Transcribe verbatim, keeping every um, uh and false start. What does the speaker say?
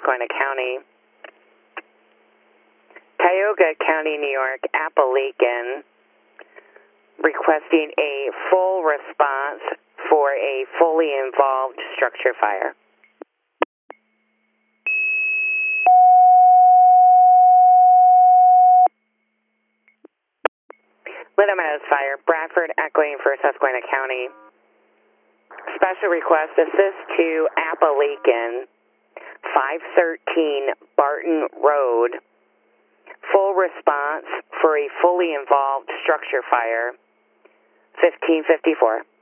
Susquehanna County. Tioga County, New York, Appalachian, requesting a full response for a fully involved structure fire. Little Meadows Fire, Bradford echoing for Susquehanna County. Special request, assist to Appalachian, five thirteen Barton Road. Full response for a fully involved structure fire, fifteen fifty-four.